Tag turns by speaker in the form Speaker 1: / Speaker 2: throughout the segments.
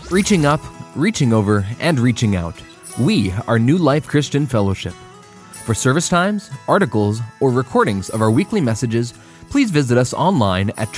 Speaker 1: Reaching up, reaching over, and reaching out. We are New Life Christian Fellowship. For service times, articles, or recordings of our weekly messages, please visit us online at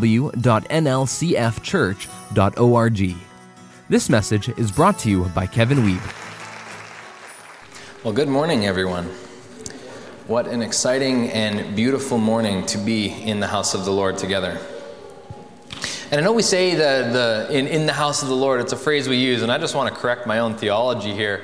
Speaker 1: www.nlcfchurch.org. This message is brought to you by Kevin Wiebe.
Speaker 2: Well, good morning, everyone. What an exciting and beautiful morning to be in the house of the Lord together. And I know we say in the house of the Lord, it's a phrase we use, and I just want to correct my own theology here.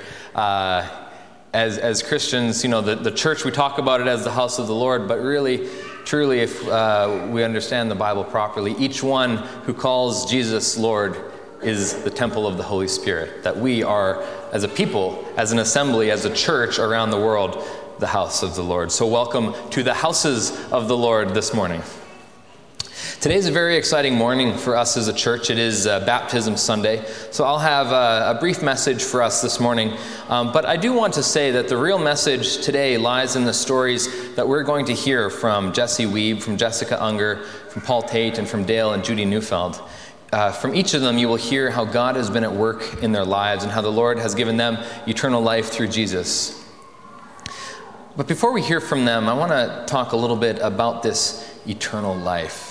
Speaker 2: As Christians, you know, the church, we talk about it as the house of the Lord, but really, truly, if we understand the Bible properly, each one who calls Jesus Lord is the temple of the Holy Spirit. That we are, as a people, as an assembly, as a church around the world, the house of the Lord. So welcome to the houses of the Lord this morning. Today is a very exciting morning for us as a church. It is Baptism Sunday, so I'll have a brief message for us this morning. But I do want to say that the real message today lies in the stories that we're going to hear from Jesse Wiebe, from Jessica Unger, from Paul Tate, and from Dale and Judy Neufeld. From each of them, you will hear how God has been at work in their lives and how the Lord has given them eternal life through Jesus. But before we hear from them, I want to talk a little bit about this eternal life.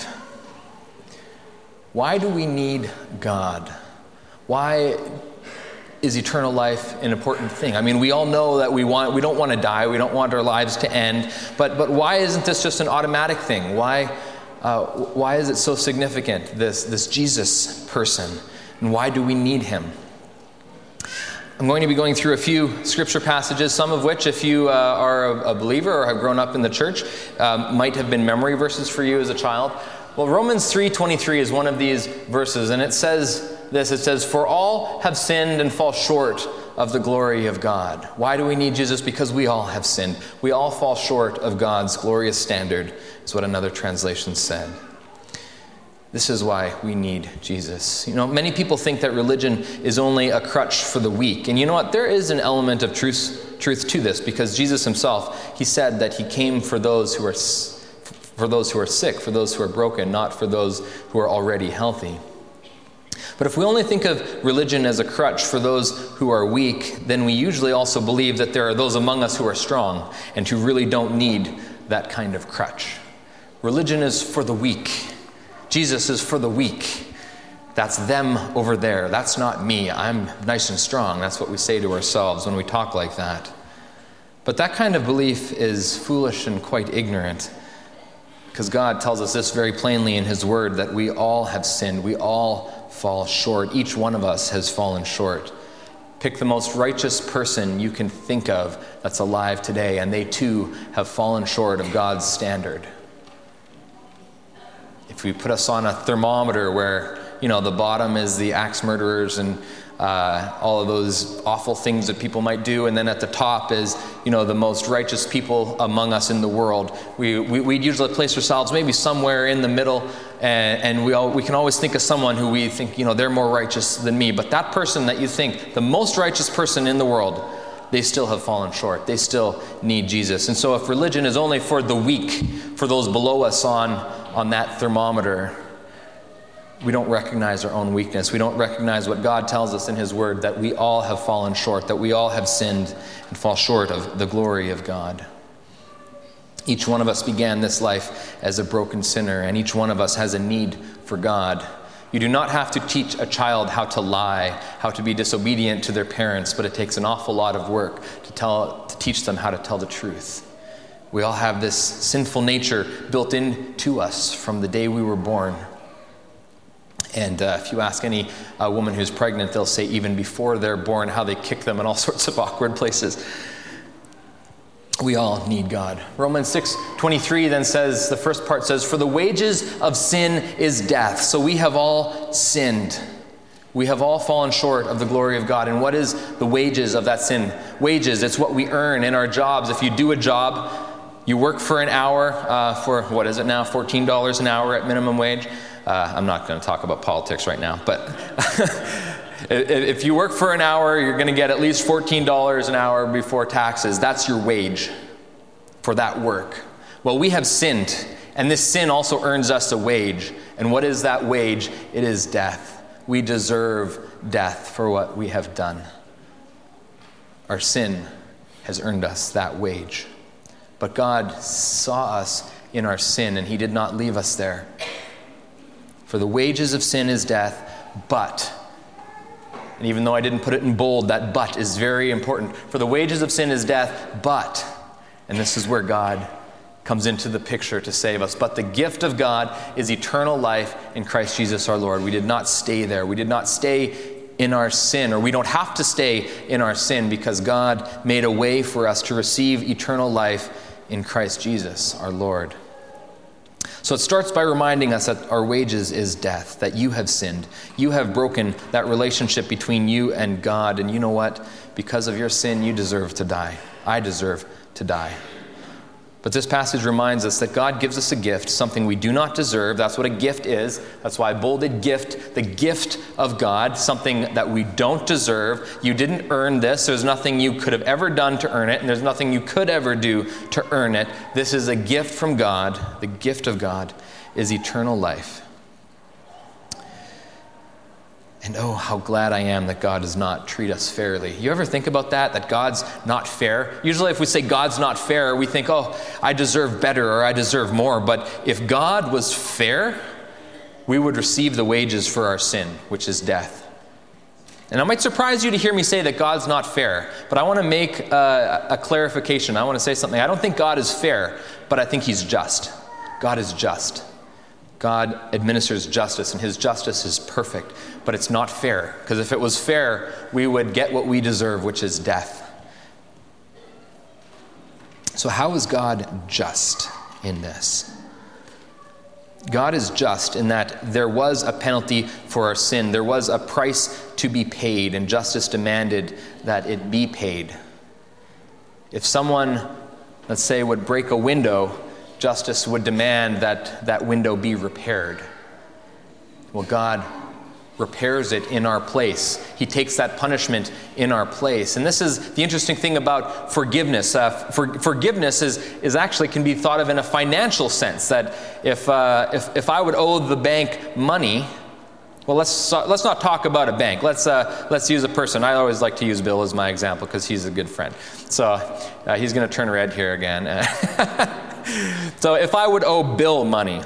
Speaker 2: Why do we need God? Why is eternal life an important thing? I mean, we all know that we don't want to die, we don't want our lives to end, but why isn't this just an automatic thing? Why is it so significant, this Jesus person, and why do we need him? I'm going to be going through a few scripture passages, some of which, if you are a believer or have grown up in the church, might have been memory verses for you as a child. Well, Romans 3:23 is one of these verses, and it says this, it says, "For all have sinned and fall short of the glory of God." Why do we need Jesus? Because we all have sinned. We all fall short of God's glorious standard, is what another translation said. This is why we need Jesus. You know, many people think that religion is only a crutch for the weak. And you know what? There is an element of truth to this, because Jesus himself, he said that he came for those who are sick, for those who are broken, not for those who are already healthy. But if we only think of religion as a crutch for those who are weak, then we usually also believe that there are those among us who are strong and who really don't need that kind of crutch. Religion is for the weak. Jesus is for the weak. That's them over there. That's not me. I'm nice and strong. That's what we say to ourselves when we talk like that. But that kind of belief is foolish and quite ignorant, because God tells us this very plainly in his word, that we all have sinned. We all fall short. Each one of us has fallen short. Pick the most righteous person you can think of that's alive today, and they too have fallen short of God's standard. If we put us on a thermometer where, you know, the bottom is the axe murderers and all of those awful things that people might do, and then at the top is, you know, the most righteous people among us in the world, we'd usually place ourselves maybe somewhere in the middle, and we can always think of someone who we think, you know, they're more righteous than me. But that person that you think, the most righteous person in the world, they still have fallen short. They still need Jesus. And so if religion is only for the weak, for those below us on that thermometer, we don't recognize our own weakness. We don't recognize what God tells us in his word, that we all have fallen short, that we all have sinned and fall short of the glory of God. Each one of us began this life as a broken sinner, and each one of us has a need for God. You do not have to teach a child how to lie, how to be disobedient to their parents, but it takes an awful lot of work to teach them how to tell the truth. We all have this sinful nature built into us from the day we were born. And if you ask any woman who's pregnant, they'll say even before they're born how they kick them in all sorts of awkward places. We all need God. Romans 6:23 then says, the first part says, "For the wages of sin is death." So we have all sinned. We have all fallen short of the glory of God. And what is the wages of that sin? Wages, it's what we earn in our jobs. If you do a job, you work for an hour for, what is it now, $14 an hour at minimum wage. I'm not going to talk about politics right now, but if you work for an hour, you're going to get at least $14 an hour before taxes. That's your wage for that work. Well, we have sinned, and this sin also earns us a wage. And what is that wage? It is death. We deserve death for what we have done. Our sin has earned us that wage. But God saw us in our sin, and he did not leave us there. For the wages of sin is death, but, and even though I didn't put it in bold, that but is very important. For the wages of sin is death, but, and this is where God comes into the picture to save us, but the gift of God is eternal life in Christ Jesus our Lord. We did not stay there. We did not stay in our sin, or we don't have to stay in our sin, because God made a way for us to receive eternal life in Christ Jesus our Lord. So it starts by reminding us that our wages is death, that you have sinned. You have broken that relationship between you and God. And you know what? Because of your sin, you deserve to die. I deserve to die. But this passage reminds us that God gives us a gift, something we do not deserve. That's what a gift is. That's why I bolded gift, the gift of God, something that we don't deserve. You didn't earn this. There's nothing you could have ever done to earn it, and there's nothing you could ever do to earn it. This is a gift from God. The gift of God is eternal life. And oh, how glad I am that God does not treat us fairly. You ever think about that God's not fair? Usually if we say God's not fair, we think, oh, I deserve better or I deserve more. But if God was fair, we would receive the wages for our sin, which is death. And it might surprise you to hear me say that God's not fair, but I want to make a clarification. I want to say something. I don't think God is fair, but I think he's just. God is just. God administers justice, and his justice is perfect, but it's not fair, because if it was fair, we would get what we deserve, which is death. So how is God just in this? God is just in that there was a penalty for our sin. There was a price to be paid, and justice demanded that it be paid. If someone, let's say, would break a window, justice would demand that that window be repaired. Well, God repairs it in our place. He takes that punishment in our place. And this is the interesting thing about forgiveness. Forgiveness is actually can be thought of in a financial sense. That if I would owe the bank money, well, let's not talk about a bank. Let's use a person. I always like to use Bill as my example because he's a good friend. So he's going to turn red here again. So if I would owe Bill money,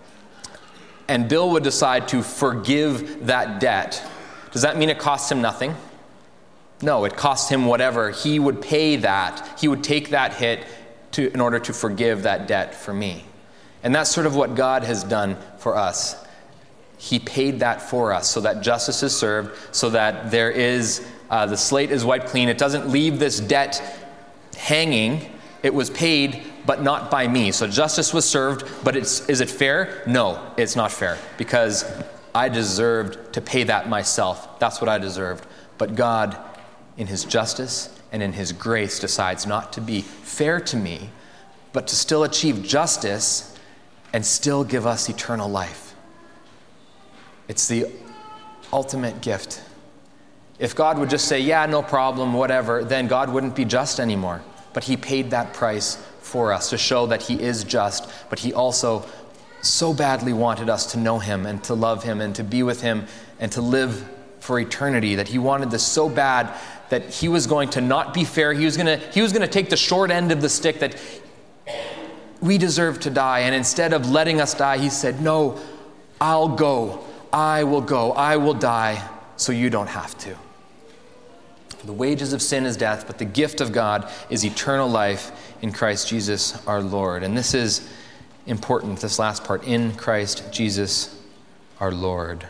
Speaker 2: and Bill would decide to forgive that debt, does that mean it costs him nothing? No, it costs him whatever. He would pay that. He would take that hit in order to forgive that debt for me. And that's sort of what God has done for us. He paid that for us so that justice is served, so that there is, the slate is wiped clean. It doesn't leave this debt hanging. It was paid, but not by me. So justice was served, but is it fair? No, it's not fair, because I deserved to pay that myself. That's what I deserved. But God, in his justice and in his grace, decides not to be fair to me, but to still achieve justice and still give us eternal life. It's the ultimate gift. If God would just say, yeah, no problem, whatever, then God wouldn't be just anymore. But he paid that price for us to show that he is just, but he also so badly wanted us to know him and to love him and to be with him and to live for eternity, that he wanted this so bad that he was going to not be fair. He was going to take the short end of the stick, that we deserve to die. And instead of letting us die, he said, no, I'll go. I will go. I will die so you don't have to. The wages of sin is death, but the gift of God is eternal life in Christ Jesus our Lord. And this is important, this last part, in Christ Jesus our Lord.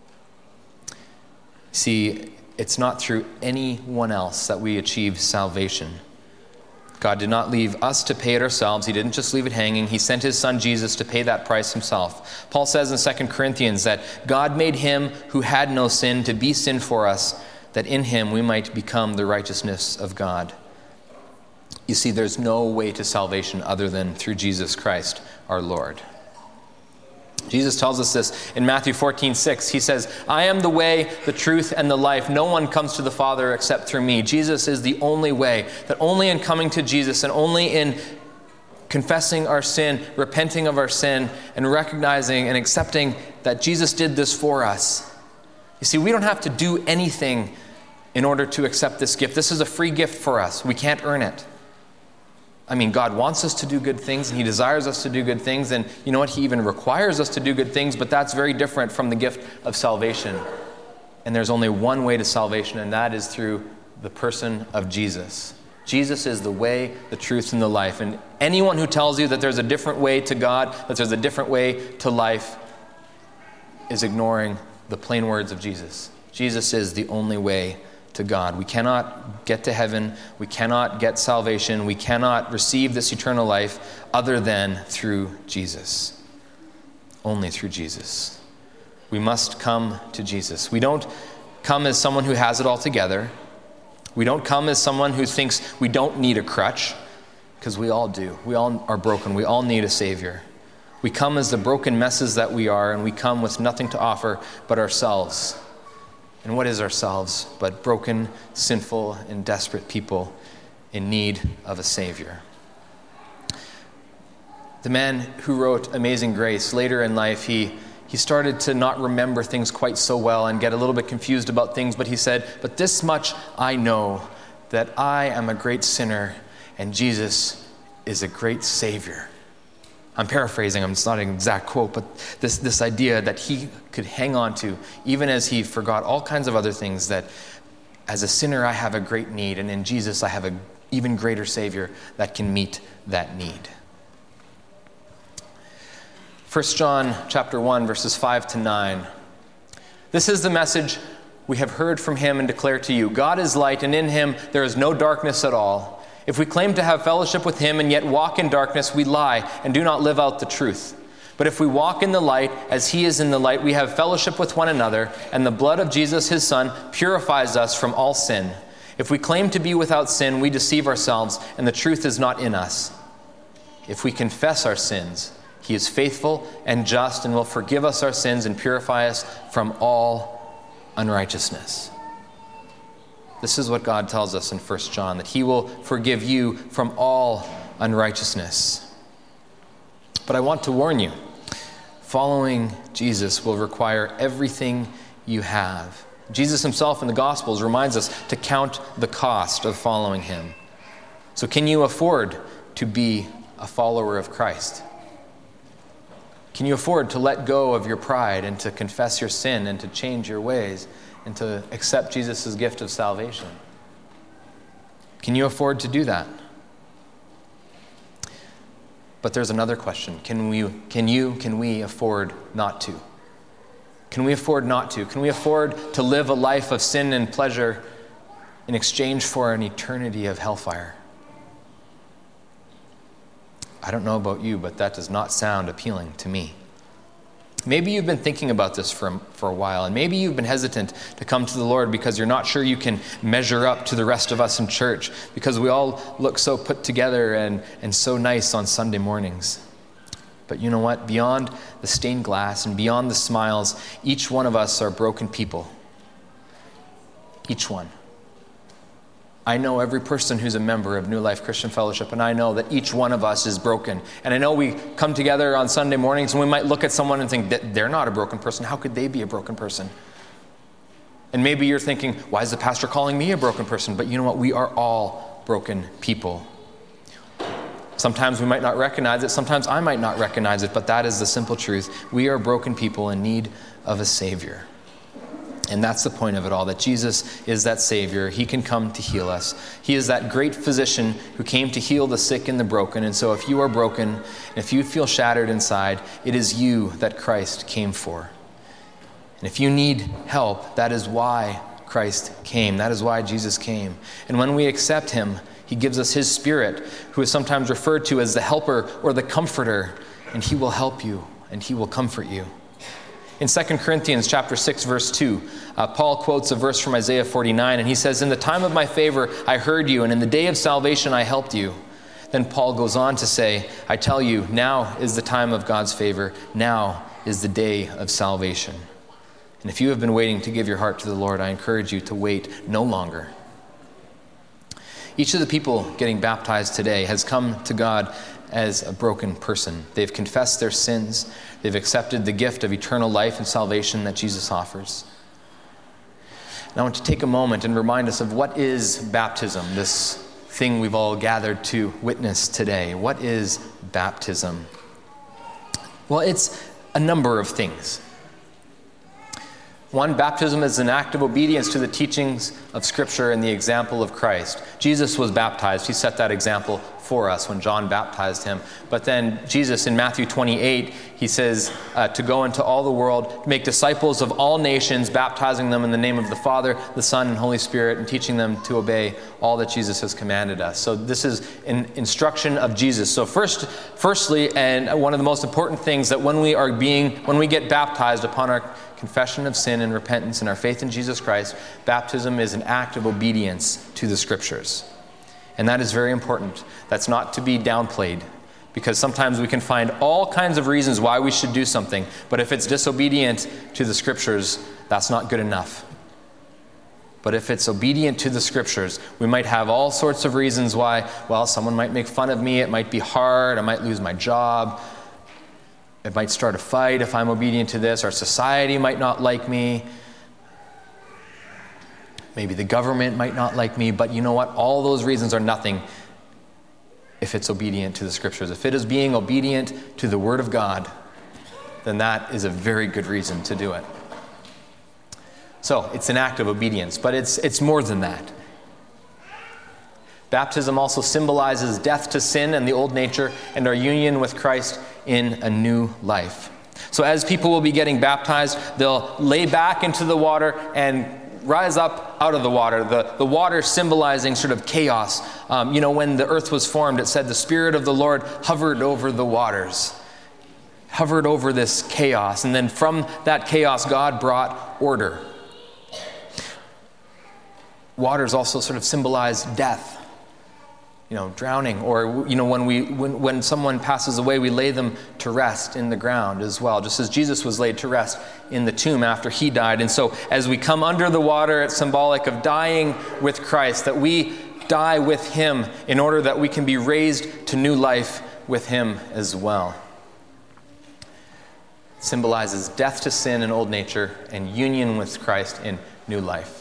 Speaker 2: See, it's not through anyone else that we achieve salvation. God did not leave us to pay it ourselves. He didn't just leave it hanging. He sent his son Jesus to pay that price himself. Paul says in 2 Corinthians that God made him who had no sin to be sin for us, that in him we might become the righteousness of God. You see, there's no way to salvation other than through Jesus Christ, our Lord. Jesus tells us this in Matthew 14:6. He says, I am the way, the truth, and the life. No one comes to the Father except through me. Jesus is the only way, that only in coming to Jesus and only in confessing our sin, repenting of our sin, and recognizing and accepting that Jesus did this for us, You see, we don't have to do anything in order to accept this gift. This is a free gift for us. We can't earn it. I mean, God wants us to do good things, and he desires us to do good things, and you know what? He even requires us to do good things, but that's very different from the gift of salvation. And there's only one way to salvation, and that is through the person of Jesus. Jesus is the way, the truth, and the life. And anyone who tells you that there's a different way to God, that there's a different way to life, is ignoring the plain words of Jesus. Jesus is the only way to God. We cannot get to heaven. We cannot get salvation. We cannot receive this eternal life other than through Jesus. Only through Jesus. We must come to Jesus. We don't come as someone who has it all together. We don't come as someone who thinks we don't need a crutch, because we all do. We all are broken. We all need a Savior. We come as the broken messes that we are, and we come with nothing to offer but ourselves. And what is ourselves but broken, sinful, and desperate people in need of a Savior? The man who wrote Amazing Grace, later in life, he started to not remember things quite so well and get a little bit confused about things, but he said, "But this much I know, that I am a great sinner, and Jesus is a great Savior." I'm paraphrasing, it's not an exact quote, but this idea that he could hang on to, even as he forgot all kinds of other things, that as a sinner I have a great need, and in Jesus I have an even greater Savior that can meet that need. 1 John chapter 1, verses 5 to 9. This is the message we have heard from him and declare to you. God is light, and in him there is no darkness at all. If we claim to have fellowship with him and yet walk in darkness, we lie and do not live out the truth. But if we walk in the light as he is in the light, we have fellowship with one another, and the blood of Jesus, his Son, purifies us from all sin. If we claim to be without sin, we deceive ourselves, and the truth is not in us. If we confess our sins, he is faithful and just and will forgive us our sins and purify us from all unrighteousness. This is what God tells us in 1 John, that he will forgive you from all unrighteousness. But I want to warn you, following Jesus will require everything you have. Jesus himself in the Gospels reminds us to count the cost of following him. So can you afford to be a follower of Christ? Can you afford to let go of your pride and to confess your sin and to change your ways and to accept Jesus' gift of salvation? Can you afford to do that? But there's another question. Can we afford not to? Can we afford not to? Can we afford to live a life of sin and pleasure in exchange for an eternity of hellfire? I don't know about you, but that does not sound appealing to me. Maybe you've been thinking about this for a while, and maybe you've been hesitant to come to the Lord because you're not sure you can measure up to the rest of us in church, because we all look so put together and so nice on Sunday mornings. But you know what? Beyond the stained glass and beyond the smiles, each one of us are broken people. Each one. I know every person who's a member of New Life Christian Fellowship, and I know that each one of us is broken. And I know we come together on Sunday mornings and we might look at someone and think that they're not a broken person. How could they be a broken person? And maybe you're thinking, why is the pastor calling me a broken person? But you know what? We are all broken people. Sometimes we might not recognize it. Sometimes I might not recognize it, but that is the simple truth. We are broken people in need of a Savior. And that's the point of it all, that Jesus is that Savior. He can come to heal us. He is that great physician who came to heal the sick and the broken. And so if you are broken, and if you feel shattered inside, it is you that Christ came for. And if you need help, that is why Christ came. That is why Jesus came. And when we accept him, he gives us his Spirit, who is sometimes referred to as the helper or the comforter, and he will help you and he will comfort you. In 2 Corinthians chapter 6, verse 2, Paul quotes a verse from Isaiah 49, and he says, "In the time of my favor I heard you, and in the day of salvation I helped you." Then Paul goes on to say, "I tell you, now is the time of God's favor. Now is the day of salvation." And if you have been waiting to give your heart to the Lord, I encourage you to wait no longer. Each of the people getting baptized today has come to God as a broken person. They've confessed their sins. They've accepted the gift of eternal life and salvation that Jesus offers. And I want to take a moment and remind us of what is baptism, this thing we've all gathered to witness today. What is baptism? Well, it's a number of things. One, baptism is an act of obedience to the teachings of Scripture and the example of Christ. Jesus was baptized. He set that example for us when John baptized him. But then Jesus, in Matthew 28, he says to go into all the world, make disciples of all nations, baptizing them in the name of the Father, the Son, and Holy Spirit, and teaching them to obey all that Jesus has commanded us. So this is an instruction of Jesus. So firstly, and one of the most important things, that when we get baptized upon our confession of sin and repentance and our faith in Jesus Christ, baptism is an act of obedience to the Scriptures. And that is very important. That's not to be downplayed, because sometimes we can find all kinds of reasons why we should do something, but if it's disobedient to the Scriptures, that's not good enough. But if it's obedient to the Scriptures, we might have all sorts of reasons why, well, someone might make fun of me, it might be hard, I might lose my job, it might start a fight if I'm obedient to this, our society might not like me, maybe the government might not like me, but you know what? All those reasons are nothing if it's obedient to the Scriptures. If it is being obedient to the Word of God, then that is a very good reason to do it. So, it's an act of obedience, but it's more than that. Baptism also symbolizes death to sin and the old nature and our union with Christ in a new life. So as people will be getting baptized, they'll lay back into the water and rise up out of the water. The water symbolizing sort of chaos. When the earth was formed, it said the Spirit of the Lord hovered over the waters, hovered over this chaos. And then from that chaos, God brought order. Waters also sort of symbolize death. Drowning, or when someone passes away, we lay them to rest in the ground as well, just as Jesus was laid to rest in the tomb after he died. And so as we come under the water, it's symbolic of dying with Christ, that we die with him in order that we can be raised to new life with him as well. It symbolizes death to sin and old nature and union with Christ in new life.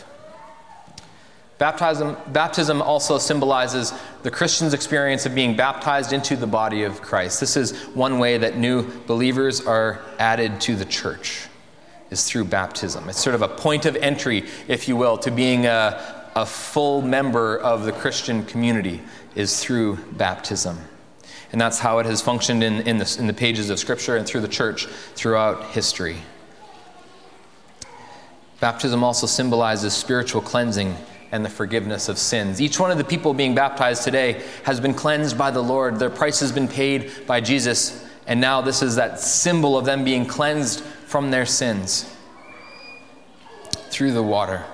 Speaker 2: Baptism also symbolizes the Christian's experience of being baptized into the body of Christ. This is one way that new believers are added to the church, is through baptism. It's sort of a point of entry, if you will, to being a full member of the Christian community, is through baptism. And that's how it has functioned in the pages of Scripture and through the church throughout history. Baptism also symbolizes spiritual cleansing and the forgiveness of sins. Each one of the people being baptized today has been cleansed by the Lord. Their price has been paid by Jesus, and now this is that symbol of them being cleansed from their sins through the water,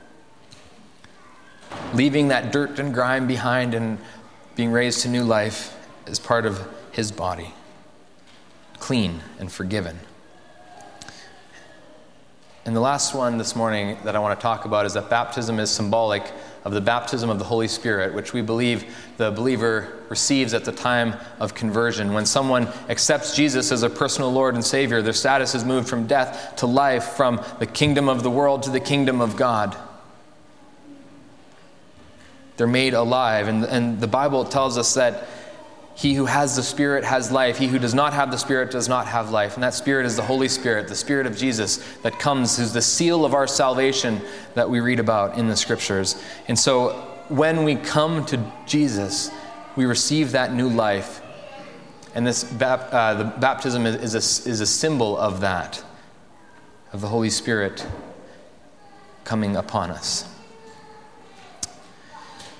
Speaker 2: leaving that dirt and grime behind and being raised to new life as part of his body, clean and forgiven. And the last one this morning that I want to talk about is that baptism is symbolic of the baptism of the Holy Spirit, which we believe the believer receives at the time of conversion. When someone accepts Jesus as a personal Lord and Savior, their status is moved from death to life, from the kingdom of the world to the kingdom of God. They're made alive, and the Bible tells us that he who has the Spirit has life. He who does not have the Spirit does not have life. And that Spirit is the Holy Spirit, the Spirit of Jesus that comes, who's the seal of our salvation that we read about in the Scriptures. And so when we come to Jesus, we receive that new life. And this the baptism is a symbol of that, of the Holy Spirit coming upon us.